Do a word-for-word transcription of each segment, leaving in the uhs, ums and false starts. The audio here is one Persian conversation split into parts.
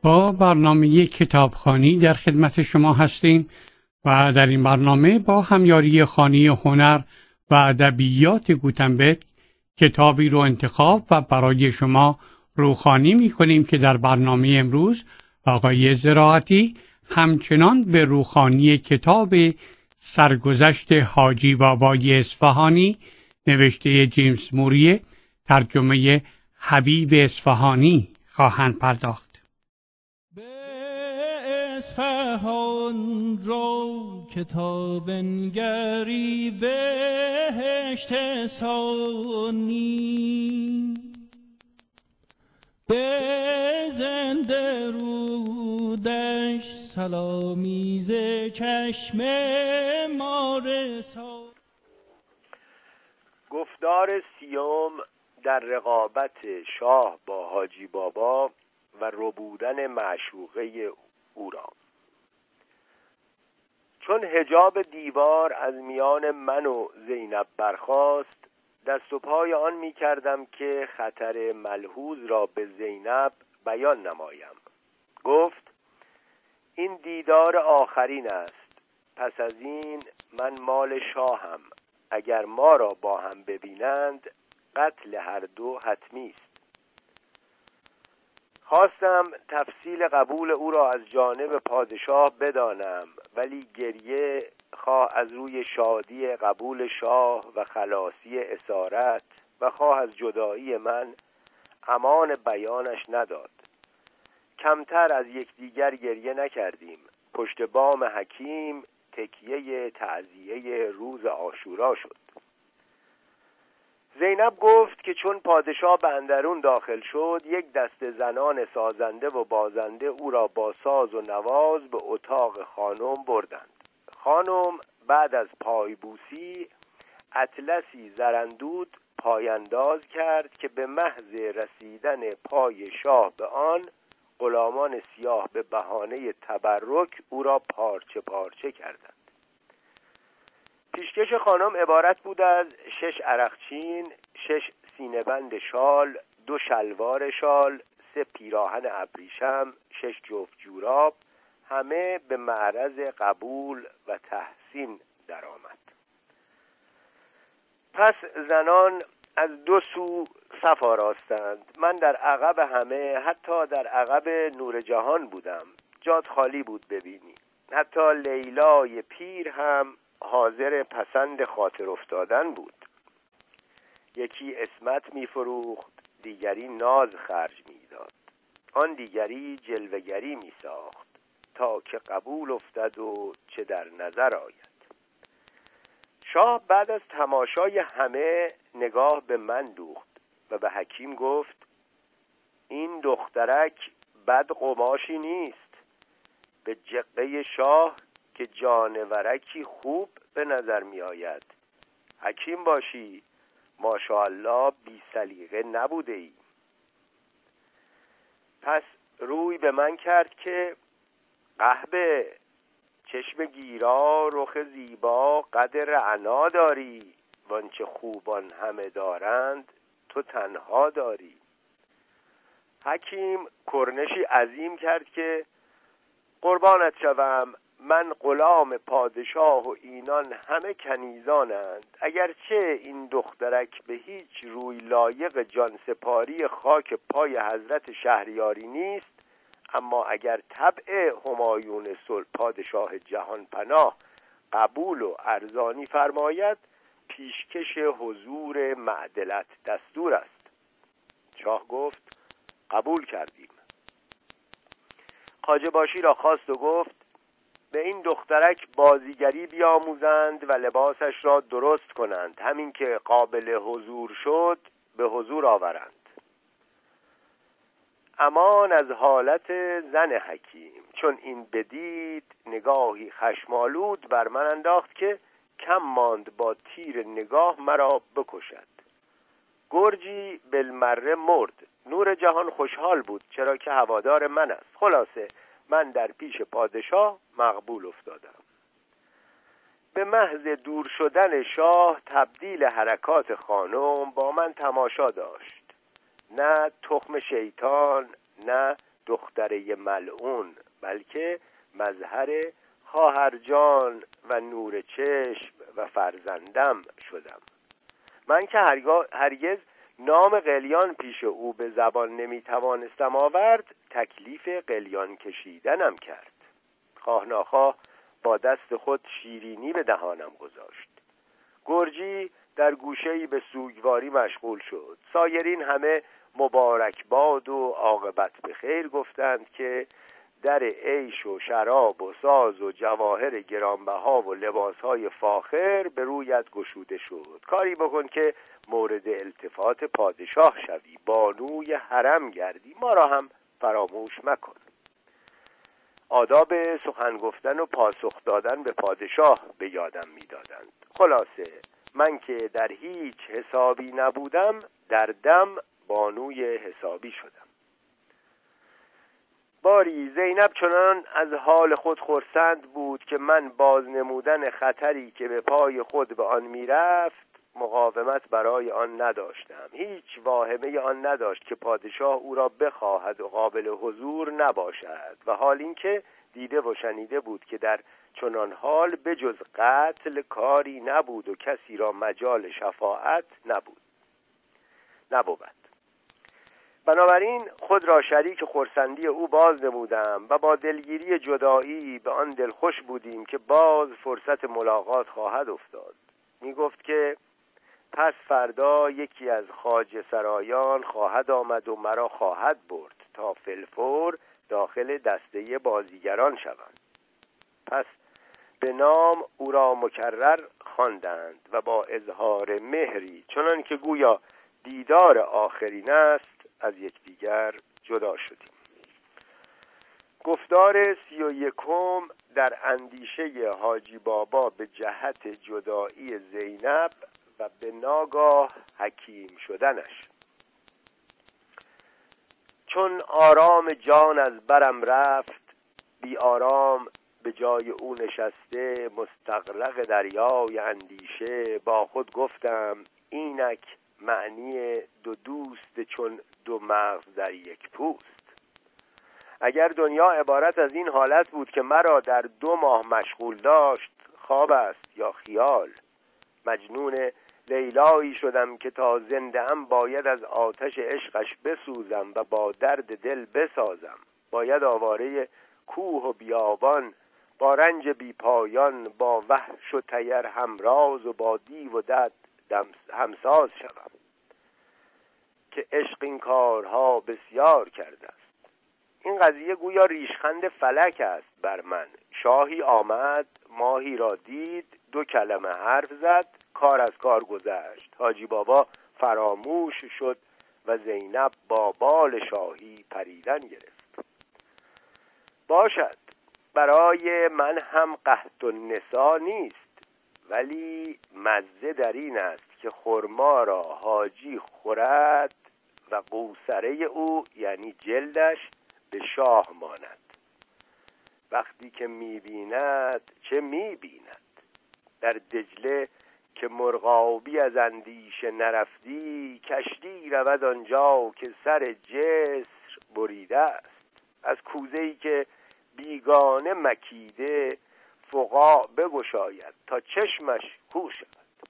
با برنامه کتابخوانی در خدمت شما هستیم و در این برنامه با همیاری خانه هنر و ادبیات گوتنبرگ کتابی رو انتخاب و برای شما روخوانی می کنیم که در برنامه امروز آقای زراعتی همچنان به روخوانی کتاب سرگذشت حاجی بابای اصفهانی نوشته جیمز موری، ترجمه حبیب اصفهانی خواهند پرداخت. اصفهان رو کتاب نگری بهشت ثانی، به زنده رودش سلامی ز چشم ما رسان. گفتار سیوم در رقابت شاه با حاجی بابا و ربودن معشوقه او را. چون حجاب دیوار از میان من و زینب برخاست، دست و پای آن می کردم که خطر ملحوظ را به زینب بیان نمایم. گفت این دیدار آخرین است، پس از این من مال شاهم، اگر ما را با هم ببینند قتل هر دو حتمی است. خواستم تفصیل قبول او را از جانب پادشاه بدانم، ولی گریه خواه از روی شادی قبول شاه و خلاصی اسارت و خواه از جدایی من امان بیانش نداد. کمتر از یکدیگر گریه نکردیم. پشت بام حکیم تکیه تعزیه روز عاشورا شد. زینب گفت که چون پادشاه به اندرون داخل شد، یک دسته زنان سازنده و بازنده او را با ساز و نواز به اتاق خانم بردند. خانم بعد از پایبوسی اطلسی زرندود پایانداز کرد که به محض رسیدن پای شاه به آن، غلامان سیاه به بهانه تبرک او را پارچه پارچه کردند. پیشکش خانم عبارت بود از شش عرقچین، شش سینه‌بند شال، دو شلوار شال، سه پیراهن ابریشم، شش جفت جوراب، همه به معرض قبول و تحسین درآمد. پس زنان از دو سو صف آراستند. من در عقب همه، حتی در عقب نور جهان بودم. جات خالی بود ببینی. حتی لیلای پیر هم حاضر پسند خاطر افتادن بود. یکی عصمت می فروخت، دیگری ناز خرج می داد، آن دیگری جلوگری می ساخت تا که قبول افتد و چه در نظر آید. شاه بعد از تماشای همه نگاه به من دوخت و به حکیم گفت این دخترک بد قماشی نیست. به جقه شاه که جانورکی خوب به نظر می آید. حکیم باشی، ماشاءالله بی سلیقه نبوده ای. پس روی به من کرد که قحبه، چشم گیرا، رخ زیبا، قد رعنا داری، وانچه خوبان همه دارند تو تنها داری. حکیم کرنشی عظیم کرد که قربانت شوم، من غلام پادشاه و اینان همه کنیزانند. اگرچه این دخترک به هیچ روی لایق جان سپاری خاک پای حضرت شهریاری نیست، اما اگر طبع همایون صلح پادشاه جهان پناه قبول و ارزانی فرماید، پیشکش حضور معدلت دستور است. شاه گفت قبول کردیم. خواجه باشی را خواست و گفت به این دخترک بازیگری بیاموزند و لباسش را درست کنند، همین که قابل حضور شد به حضور آورند. امان از حالت زن حکیم. چون این بدید نگاهی خشمالود بر من انداخت که کم ماند با تیر نگاه مرا بکشد. گرجی بالمره مرد. نور جهان خوشحال بود چرا که هوادار من است. خلاصه من در پیش پادشاه مقبول افتادم. به محض دور شدن شاه تبدیل حرکات خانم با من تماشا داشت. نه تخم شیطان، نه دختره ملعون، بلکه مظهر خواهرجان و نور چشم و فرزندم شدم. من که هرگز نام قلیان پیش او به زبان نمیتوانستم آورد، تکلیف قلیان کشیدنم کرد. خواه ناخواه با دست خود شیرینی به دهانم گذاشت. گرجی در گوشه‌ای به سوگواری مشغول شد. سایرین همه مبارکباد و عاقبت به خیر گفتند که در عیش و شراب و ساز و جواهر گرانبها و لباسهای فاخر به رویت گشوده شد. کاری بکن که مورد التفات پادشاه شوی، بانوی حرم گردی، ما را هم فراموش مکن. آداب سخن گفتن و پاسخ دادن به پادشاه به یادم می‌دادند. خلاصه من که در هیچ حسابی نبودم، در دم بانوی حسابی شدم. باری زینب چنان از حال خود خرسند بود که من باز نمودن خطری که به پای خود به آن میرفت مقاومت برای آن نداشتم. هیچ واهمه آن نداشت که پادشاه او را بخواهد و قابل حضور نباشد، و حال این که دیده و شنیده بود که در چنان حال بجز قتل کاری نبود و کسی را مجال شفاعت نبود نبود بنابراین خود را شریک خرسندی او باز نمودم و با دلگیری جدایی به آن دلخوش بودیم که باز فرصت ملاقات خواهد افتاد. می گفت که پس فردا یکی از خواجه سرایان خواهد آمد و مرا خواهد برد تا فی‌الفور داخل دسته بازیگران شوم. پس به نام او را مکرر خواندند و با اظهار مهری چنان که گویا دیدار آخرین است از یکدیگر جدا شدیم. گفتار سی و یکم در اندیشه حاجی بابا به جهت جدایی زینب و به ناگاه حکیم شدنش. چون آرام جان از برم رفت، بی آرام به جای او نشسته مستغرق دریای اندیشه با خود گفتم اینک معنی دو دوست چون دو مغز در یک پوست. اگر دنیا عبارت از این حالت بود که مرا در دو ماه مشغول داشت، خواب است یا خیال. مجنون لیلایی شدم که تا زنده ام باید از آتش عشقش بسوزم و با درد دل بسازم. باید آواره کوه و بیابان با رنج بی پایان، با وحش و تیر همراز و با دیو و دد همساز شوم که عشق این کارها بسیار کرده است. این قضیه گویا ریشخند فلک است بر من. شاهی آمد، ماهی را دید، دو کلمه حرف زد، کار از کار گذشت. حاجی بابا فراموش شد و زینب با بال شاهی پریدن گرفت. باشد برای من هم قحط النساء نیست، ولی مزه در این است که خرما را حاجی خورد و قوسره او یعنی جلدش به شاه ماند. وقتی که می‌بیند چه می‌بیند؟ در دجله که مرغابی از اندیشه نرفتی، کشتی رود آنجا که سر جسر بریده است. از کوزه‌ای که بیگانه مکیده فقاع بگشاید تا چشمش کور شود.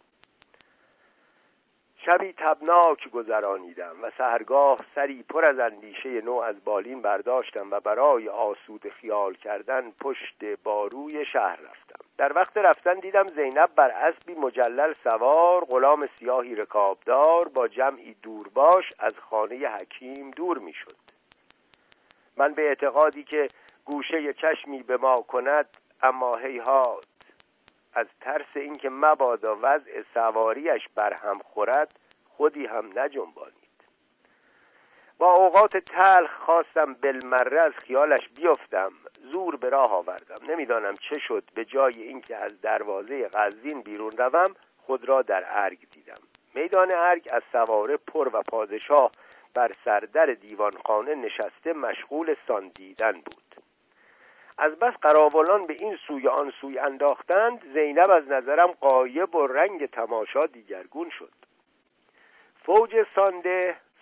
شبی تبناک گذرانیدم و سحرگاه سری پر از اندیشه نو از بالین برداشتم و برای آسوده خیال کردن پشت باروی شهر رفتم. در وقت رفتن دیدم زینب بر اسبی مجلل سوار، غلام سیاهی رکابدار با جمعی دورباش از خانه حکیم دور می شد. من به اعتقادی که گوشه چشمی به ما کند، اما هیهات، از ترس اینکه مبادا وضع سواریش بر هم خورد خودی هم نجنبانید. با اوقات تلخ خواستم بالمره از خیالش بیفتم. زور به راه آوردم. نمیدانم چه شد، به جای اینکه از دروازه قزوین بیرون روم خود را در ارگ دیدم. میدان ارگ از سواره پر و پادشاه بر سردر دیوانخانه نشسته مشغول سان دیدن بود. از بس قراولان به این سوی آن سوی انداختند، زینب از نظرم غایب و رنگ تماشا دیگرگون شد. فوج سانده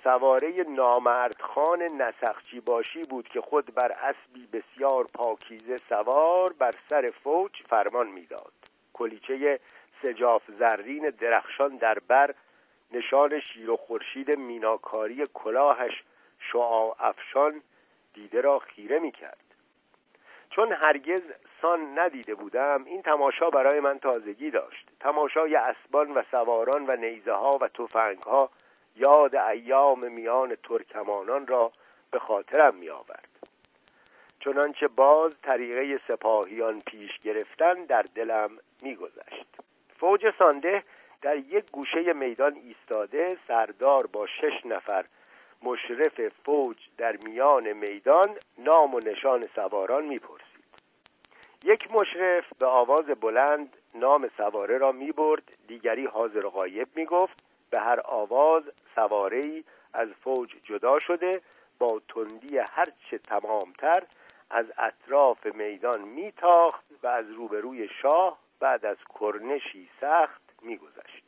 سواره نامردخان نسخچی باشی بود که خود بر اسبی بسیار پاکیزه سوار بر سر فوج فرمان میداد. کلیچه سجاف زرین درخشان در بر، نشان شیر و خورشید میناکاری کلاهش شعاع افشان دیده را خیره می‌کرد. چون هرگز سان ندیده بودم این تماشا برای من تازگی داشت. تماشای اسبان و سواران و نیزه‌ها و تفنگ‌ها یاد ایام میان ترکمانان را به خاطرم می‌آورد. چنانچه باز طریقه سپاهیان پیش گرفتن در دلم می‌گذشت. فوج سانده در یک گوشه میدان ایستاده، سردار با شش نفر مشرف فوج در میان میدان نام و نشان سواران می‌پرسید. یک مشرف به آواز بلند نام سواره را می‌برد، دیگری حاضر و غایب می‌گفت. به هر آواز سواره‌ای از فوج جدا شده با تندی هرچه تمامتر از اطراف میدان میتاخت و از روبروی شاه بعد از کرنشی سخت میگذشت.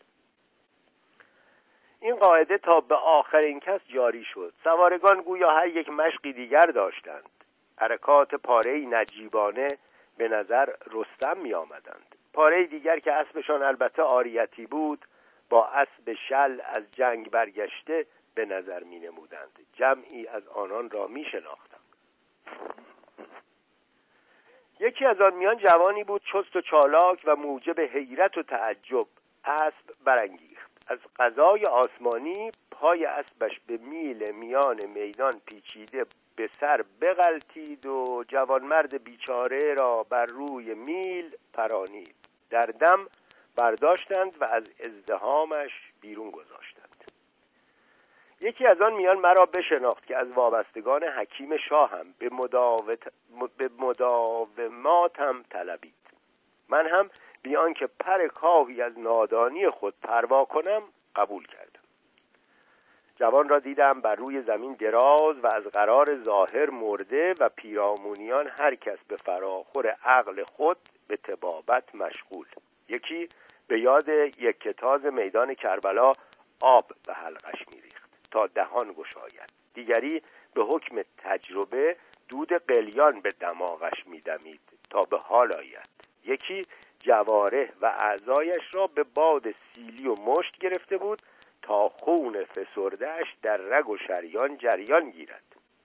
این قاعده تا به آخرین کس جاری شد. سوارگان گویا هر یک مشقی دیگر داشتند. حرکات پاره‌ای نجیبانه به نظر رستم می آمدند. پاره‌ای دیگر که اسبشان البته عاریتی بود با اسب شل از جنگ برگشته به نظر می نمودند. جمعی از آنان را می شناختم. یکی از آن میان جوانی بود چست و چالاک و موجب حیرت و تعجب. اسب برانگیخت. از قضای آسمانی پای اسبش به میل میان میدان پیچیده به سر بغلتید و جوانمرد بیچاره را بر روی میل پرانید. در دم برداشتند و از ازدحامش بیرون گذاشتند. یکی از آن میان مرا بشناخت که از وابستگان حکیم شاهم به مداوت به مداوماتم طلبید. من هم بیان که پر کاهی از نادانی خود پروا کنم قبول کردم. جوان را دیدم بر روی زمین دراز و از قرار ظاهر مرده و پیرامونیان هر کس به فراخور عقل خود به طبابت مشغول. یکی به یاد یک کتاز میدان کربلا آب به حلقش میریخت تا دهان گشاید. دیگری به حکم تجربه دود قلیان به دماغش میدمید تا به حال آید. یکی جواره و اعضایش را به باد سیلی و مشت گرفته بود تا خون فسرده‌اش در رگ و شریان جریان گیرد.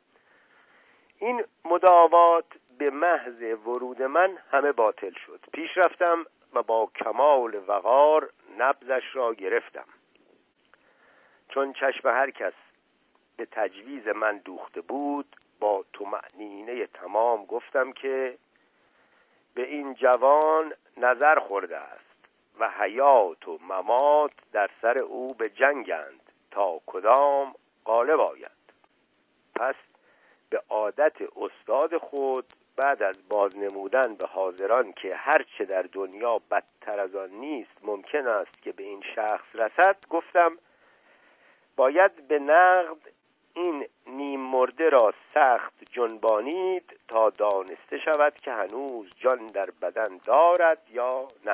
این مداوات به محض ورود من همه باطل شد. پیش رفتم و با کمال وقار نبضش را گرفتم. چون چشم هر کس به تجویز من دوخته بود با طمأنینه تمام گفتم که به این جوان نظر خورده است و حیات و ممات در سر او به جنگند تا کدام غالب آید. پس به عادت استاد خود بعد از بازنمودن به حاضران که هر چه در دنیا بدتر از آن نیست ممکن است که به این شخص رسد گفتم باید به نقد این نیم مرده را سخت جنبانید تا دانسته شود که هنوز جان در بدن دارد یا نه.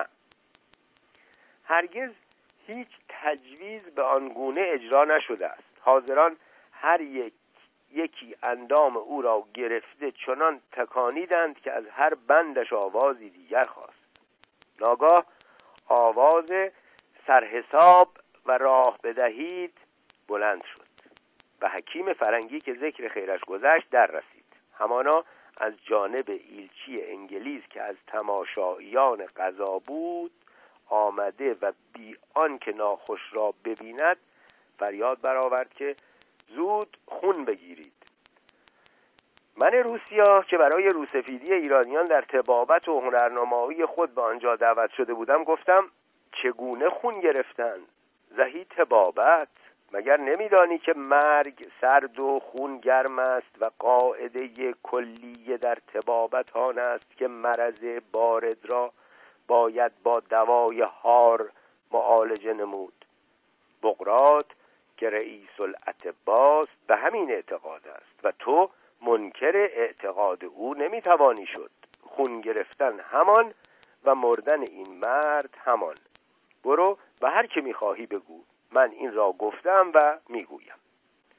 هرگز هیچ تجویز به آن گونه اجرا نشده است. حاضران هر یک یکی اندام او را گرفته چنان تکانیدند که از هر بندش آوازی دیگر خاست. ناگاه آواز سرحساب و راه بدهید بلند شد و حکیم فرنگی که ذکر خیرش گذشت در رسید. همانا از جانب ایلچی انگلیس که از تماشاییان قضا بود آمده و بی آن که ناخوش را ببیند فریاد برآورد که زود خون بگیرید. من روسیا که برای روسفیدی ایرانیان در طبابت و هنرنمایی خود به آنجا دعوت شده بودم گفتم چگونه خون گرفتن؟ زهی طبابت، مگر نمیدانی که مرگ سرد و خون گرم است و قاعده کلیه در طبابت آن است که مرض بارد را باید با دوای حار معالجه نمود. بقراط که رئیس الاطباست به همین اعتقاد است و تو منکر اعتقاد او نمیتوانی شد. خون گرفتن همان و مردن این مرد همان. برو و هر که میخواهی بگو، من این را گفتم و میگویم.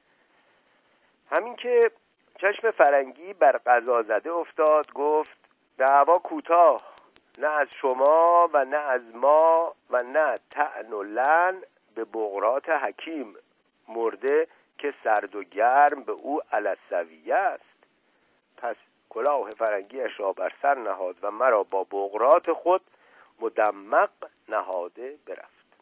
همین که چشم فرنگی بر قضا زده افتاد، گفت دعوا کوتاه، نه از شما و نه از ما و نه طعن و لعن به بغرات حکیم مرده که سرد و گرم به او علسویه است. پس کلاه فرنگیش را بر سر نهاد و مرا با بغرات خود مدمق نهاده برفت.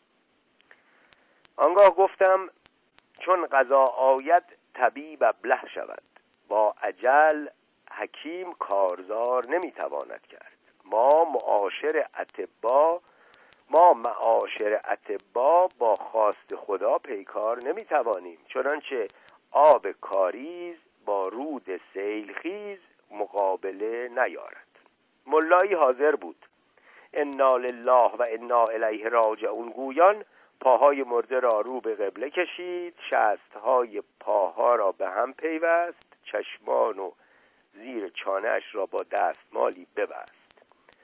آنگاه گفتم چون قضا آید طبیب ابله شود، با اجل حکیم کارزار نمیتواند کرد. ما معاشر اطبا ما معاشر اطبا با خواست خدا پیکار نمیتوانیم، چنانچه آب کاریز با رود سیلخیز مقابله نیارد. ملایی حاضر بود. انا لله و انا الیه راجعون گویان پاهای مرده را رو به قبله کشید، شستهای پاها را به هم پیوست، چشمان و زیر چانه‌اش را با دستمالی ببست.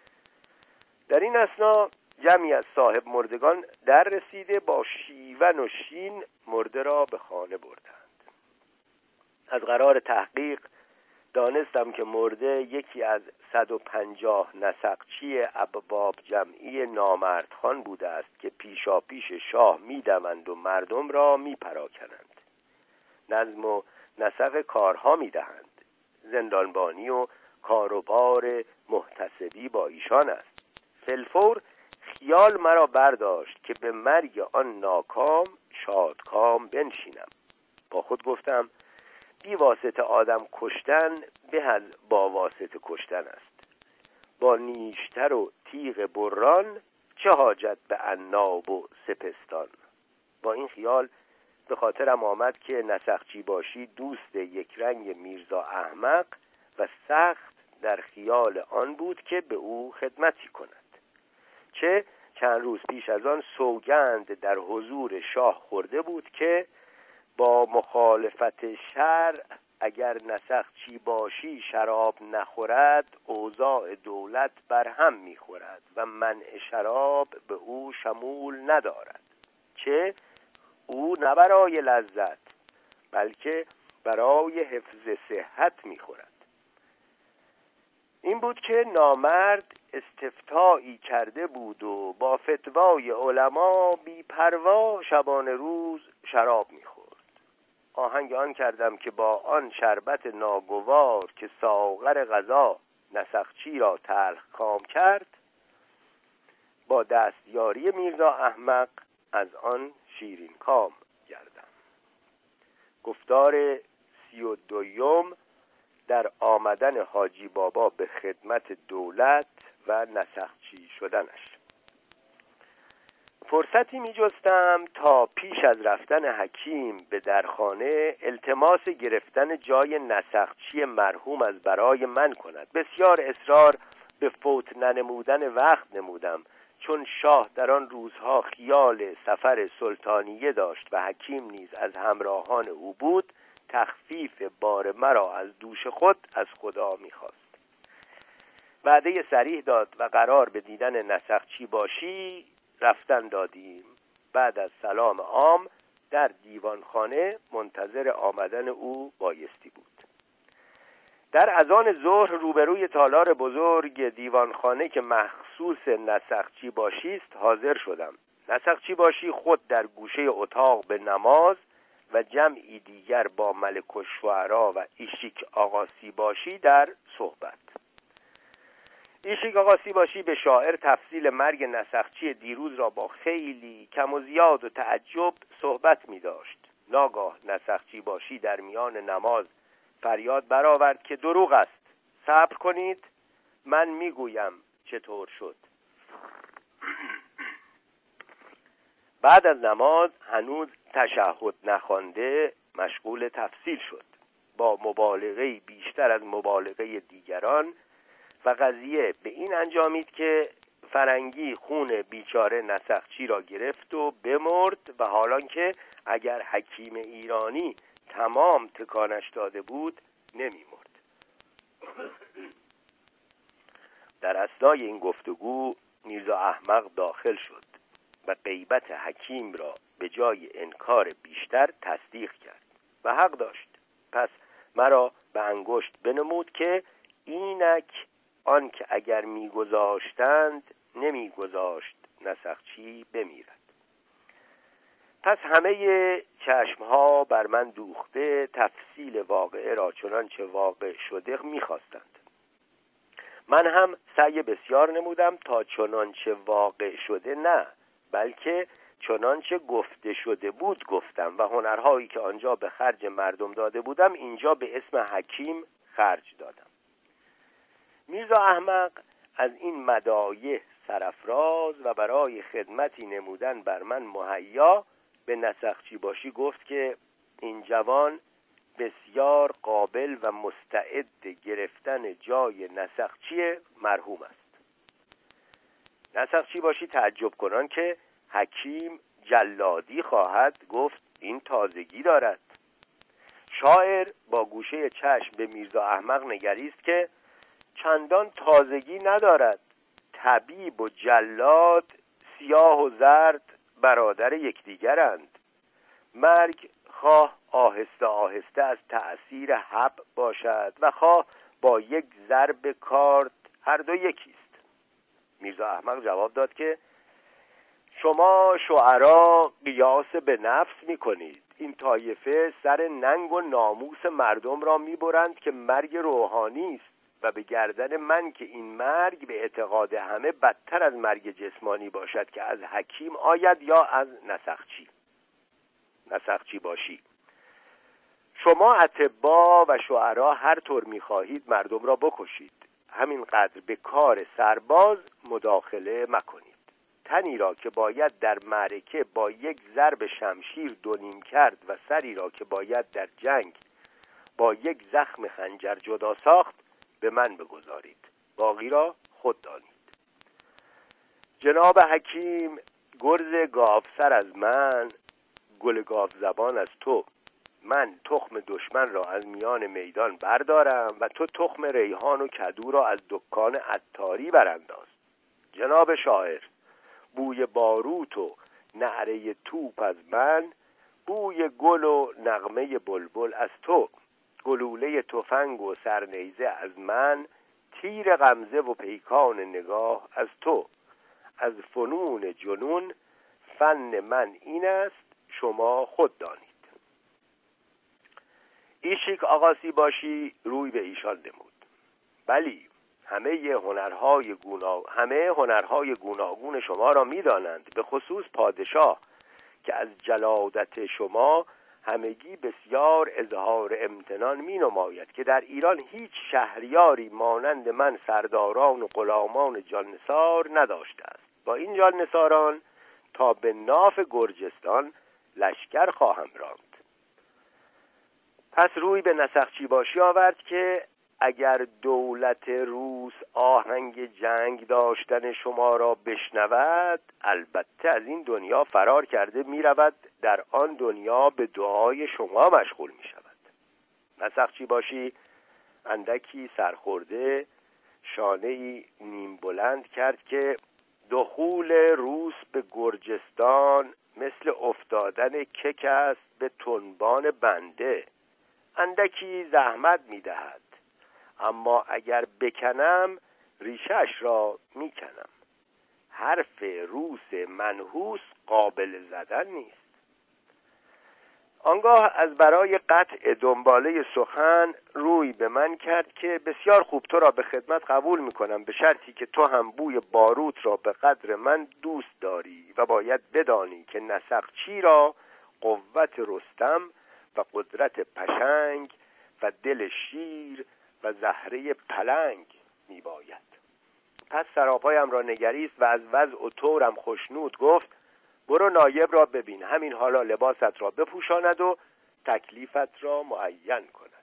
در این اثنا جمعی از صاحب مردگان در رسیده با شیون و شین مرده را به خانه بردند. از قرار تحقیق دانستم که مرده یکی از صد و پنجاه نسقچی ابواب جمعی نامردخان بوده است که پیشا پیش شاه می‌دوند و مردم را میپراکنند. نظم و نسق کارها میدهند. زندانبانی و کاروبار محتسبی با ایشان است. فلفور خیال مرا برداشت که به مرگ آن ناکام شادکام بنشینم. با خود گفتم بی واسطه آدم کشتن به از با واسطه کشتن است. با نیشتر و تیغ بران چه حاجت به عناب و سپستان. با این خیال به خاطرم آمد که نسخچی باشی دوست یک رنگ میرزا احمق و سخت در خیال آن بود که به او خدمتی کند. چه چند روز پیش از آن سوگند در حضور شاه خورده بود که با مخالفت شرع اگر نسخچی باشی شراب نخورد اوضاع دولت بر هم میخورد و منع شراب به او شمول ندارد. چه او نه برای لذت بلکه برای حفظ صحت میخورد. این بود که نامرد استفتایی کرده بود و با فتوای علما بی پروا شبانه روز شراب میخورد. آهنگ آن کردم که با آن شربت ناگوار که ساغر قضا نسخچی را تلخ کام کرد، با دستیاری میرزا احمق از آن شیرین کام گردم. گفتار سی و دویم در آمدن حاجی بابا به خدمت دولت و نسخچی شدنش. فرصتی می جستم تا پیش از رفتن حکیم به درخانه التماس گرفتن جای نسخچی مرحوم از برای من کند. بسیار اصرار به فوت ننمودن وقت نمودم، چون شاه در آن روزها خیال سفر سلطانیه داشت و حکیم نیز از همراهان او بود. تخفیف بار مرا از دوش خود از خدا می‌خواست. وعده صریح داد و قرار به دیدن نسخچی باشی رفتن دادیم. بعد از سلام عام در دیوانخانه منتظر آمدن او بایستی بود. در اذان ظهر روبروی تالار بزرگ دیوانخانه که مخصوص نسخچی باشی است حاضر شدم. نسخچی باشی خود در گوشه اتاق به نماز و جمعی دیگر با ملک الشعرا و ایشیک آقاسی باشی در صحبت. ایشیک آقاسی باشی به شاعر تفصیل مرگ نسخچی دیروز را با خیلی کم و زیاد و تعجب صحبت می داشت. ناگاه نسخچی باشی در میان نماز فریاد برآورد که دروغ است، صبر کنید من می گویم چطور شد. بعد از نماز هنوز تشهد نخوانده مشغول تفصیل شد، با مبالغه بیشتر از مبالغه دیگران، و قضیه به این انجامید که فرنگی خون بیچاره نسخچی را گرفت و بمرد و حالان که اگر حکیم ایرانی تمام تکانش داده بود نمی مرد. در اثنای این گفتگو میرزا احمق داخل شد و غیبت حکیم را به جای انکار بیشتر تصدیق کرد و حق داشت. پس مرا به انگشت بنمود که اینک آن که اگر میگذاشتند نمیگذاشت نسخچی بمیرد. پس همه چشمها بر من دوخته تفصیل واقعه را چنانچه واقع شده میخواستند. من هم سعی بسیار نمودم تا چنانچه واقع شده نه، بلکه چنانچه گفته شده بود گفتم و هنرهایی که آنجا به خرج مردم داده بودم اینجا به اسم حکیم خرج دادم. میرزا احمق از این مدایح سرافراز و برای خدمتی نمودن بر من مهیا به نسخچی باشی گفت که این جوان بسیار قابل و مستعد گرفتن جای نسخچی مرحوم است. نسخچی باشی تعجب کنان که حکیم جلادی خواهد گفت این تازگی دارد. شاعر با گوشه چشم به میرزا احمق نگریست که چندان تازگی ندارد. طبیب و جلاد سیاه و زرد برادر یکدیگرند. مرگ خواه آهسته آهسته از تأثیر حب باشد و خواه با یک ضرب کارد هر دو یکیست. میرزا احمق جواب داد که شما شعرا قیاس به نفس می کنید. این طایفه سر ننگ و ناموس مردم را می برند که مرگ روحانی است و به گردن من که این مرگ به اعتقاد همه بدتر از مرگ جسمانی باشد که از حکیم آید یا از نسخچی نسخچی باشی. شما اطباء و شعرا هر طور می خواهید مردم را بکشید، همینقدر به کار سرباز مداخله مکنید. تنی را که باید در معرکه با یک ضرب شمشیر دو نیم کرد و سری را که باید در جنگ با یک زخم خنجر جدا ساخت به من بگذارید، باقی را خود دانید. جناب حکیم گرز گاوسر از من، گل گاو زبان از تو. من تخم دشمن را از میان میدان بردارم و تو تخم ریحان و کدو را از دکان عطاری برانداز. جناب شاعر، بوی باروت و نعره توپ از من، بوی گل و نغمه بلبل از تو. گلوله تفنگ و سرنیزه از من، تیر غمزه و پیکان نگاه از تو. از فنون جنون فن من این است، شما خود دانید. ایشیک آقاسی باشی روی به ایشان نمود. بلی، همه هنرهای گونا همه هنرهای گوناگون شما را می‌دانند، به خصوص پادشاه که از جلادت شما همگی بسیار اظهار امتنان می نماید که در ایران هیچ شهریاری مانند من سرداران و غلامان جاننثار نداشته است. با این جاننثاران تا به ناف گرجستان لشکر خواهم راند. پس روی به نسخچی باشی آورد که اگر دولت روس آهنگ جنگ داشتن شما را بشنود، البته از این دنیا فرار کرده می رود، در آن دنیا به دعای شما مشغول می شود. نسخچی باشی اندکی سرخورده شانه‌ای نیم بلند کرد که دخول روس به گرجستان مثل افتادن کک است به تنبان بنده. اندکی زحمت می دهد، اما اگر بکنم ریشش را میکنم. حرف روس منحوس قابل زدن نیست. آنگاه از برای قطع دنباله سخن روی به من کرد که بسیار خوب، تو را به خدمت قبول میکنم، به شرطی که تو هم بوی باروت را به قدر من دوست داری و باید بدانی که نسخچی را قوت رستم و قدرت پشنگ و دل شیر و زهره پلنگ می باید. پس سراپایم را نگریست و از وضع و طورم خوشنود گفت برو نایب را ببین، همین حالا لباست را بپوشاند و تکلیفت را معین کند.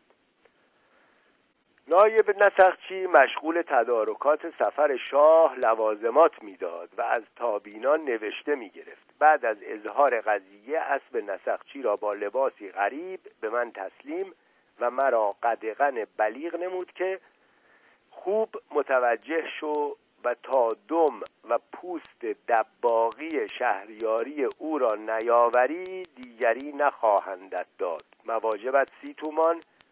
نایب نسخچی مشغول تدارکات سفر شاه لوازمات میداد و از تابینان نوشته می گرفت. بعد از اظهار قضیه اسب نسخچی را با لباسی غریب به من تسلیم و مرا قدغن بلیغ نمود که خوب متوجه شو و تا دم و پوست دباغی شهریاری او را نیاوری دیگری نخواهندت داد. مواجبت سی تومان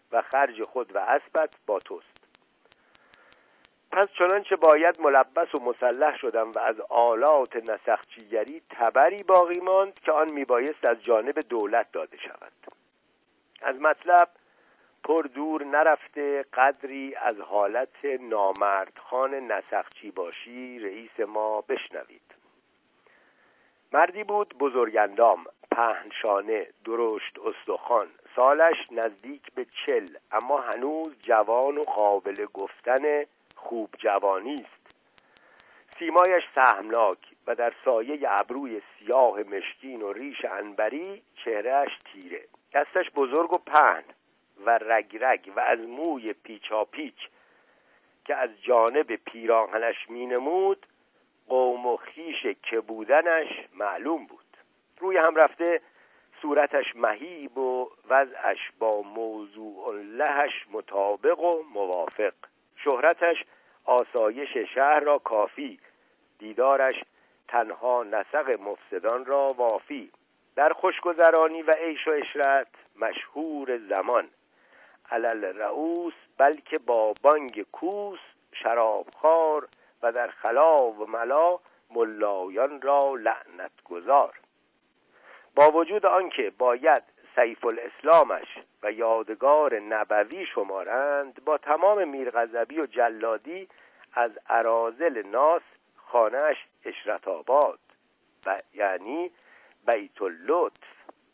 و خرج خود و اسبت با توست. پس چنانچه باید ملبس و مسلح شدم و از آلات نسخچیگری تبری باقی ماند که آن میبایست از جانب دولت داده شود. از مطلب پر دور نرفته قدری از حالت نامردخان نسخچی باشی رئیس ما بشنوید. مردی بود بزرگندام، پهنشانه، درشت استخوان، سالش نزدیک به چل، اما هنوز جوان و قابل گفتن خوب جوانی است. سیمایش سهمناک و در سایه ابروی سیاه مشکین و ریش عنبری چهرهش تیره. دستش بزرگ و پهن و رگ رگ و از موی پیچا پیچ که از جانب پیراهنش می نمود قوم و خیش که بودنش معلوم بود. روی هم رفته صورتش مهیب و وضعش با موضوع لهش مطابق و موافق. شهرتش آسایش شهر را کافی، دیدارش تنها نسق مفسدان را وافی. در خوشگذرانی و عیش و عشرت مشهور زمان، علل رؤوس بلکه با بانگ کوس شرابخوار و در خلا و ملا ملایان را لعنت گذار. با وجود آنکه باید سیف الاسلامش و یادگار نبوی شمارند، با تمام میرغضبی و جلادی از اراذل ناس خانه‌اش عشرت آباد و یعنی بیت اللطف.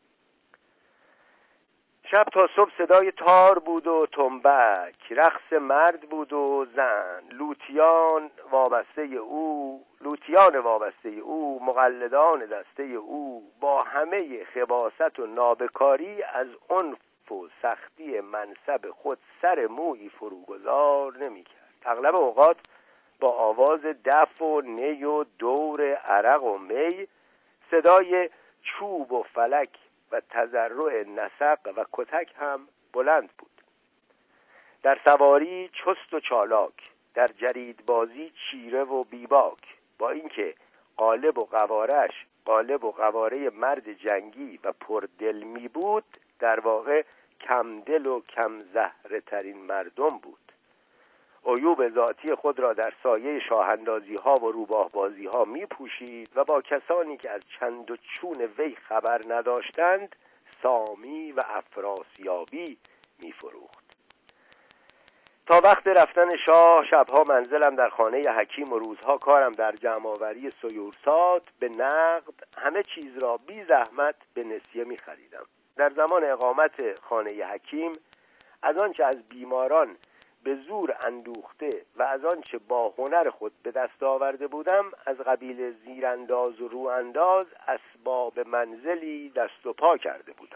شب تا صبح صدای تار بود و تنبک، رقص مرد بود و زن، لوتیان وابسته او لوتیان وابسته او مقلدان دسته او با همه خباثت و نابکاری از عنف و سختی منصب خود سر مویی فروگذار نمی کرد. اغلب اوقات با آواز دف و نی و دور عرق و می، صدای چوب و فلک و تضرع نسق و کتک هم بلند بود. در سواری چست و چالاک، در جرید بازی چیره و بیباک، با اینکه قالب و قوارش قالب و قواره مرد جنگی و پردل می بود، در واقع کم دل و کم زهره ترین مردم بود. عیوب ذاتی خود را در سایه شاهندازی ها و روباه بازی ها می پوشید و با کسانی که از چند و چون وی خبر نداشتند سامی و افراسیابی می فروخت. تا وقت رفتن شاه شبها منزلم در خانه حکیم و روزها کارم در جمع‌آوری سیورسات به نقد همه چیز را بی زحمت به نسیه می خریدم. در زمان اقامت خانه حکیم از آنچه از بیماران به زور اندوخته و از آنچه با هنر خود به دست آورده بودم از قبیل زیرانداز و روانداز اسباب منزلی دست و پا کرده بودم.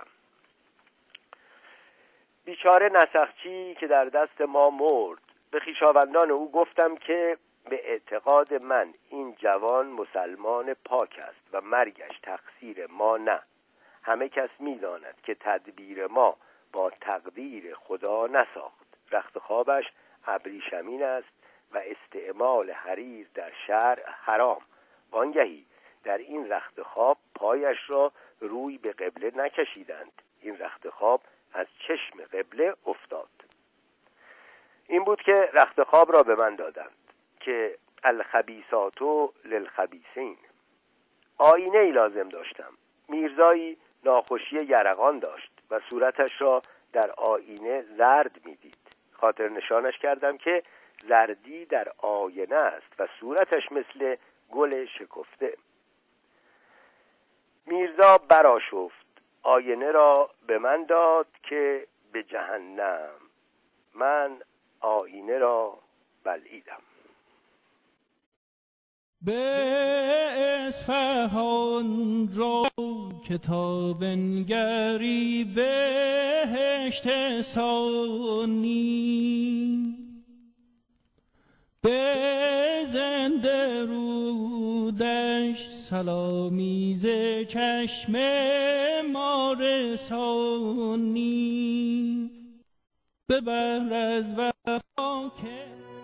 بیچاره نسخچی که در دست ما مرد، به خویشاوندان او گفتم که به اعتقاد من این جوان مسلمان پاک است و مرگش تقصیر ما نه. همه کس می‌داند که تدبیر ما با تقدیر خدا نساخت. رخت خوابش ابریشمین است و استعمال حریر در شرع حرام. وانگهی در این رخت خواب پایش را روی به قبله نکشیدند. این رخت خواب از چشم قبله افتاد. این بود که رخت خواب را به من دادند که الخبیثات للخبیثین. آینه ای لازم داشتم. میرزایی ناخوشی یرقان داشت و صورتش را در آینه زرد میدید. خاطر نشانش کردم که زردی در آینه است و صورتش مثل گل شکفته. میرزا برآشفت، آینه را به من داد که به جهنم. من آینه را بلعیدم. به اصفهان رو کتاب نگری بهشت ثانی، به زنده رودش سلامی ز چشم ما رسانی، ببر از وفا که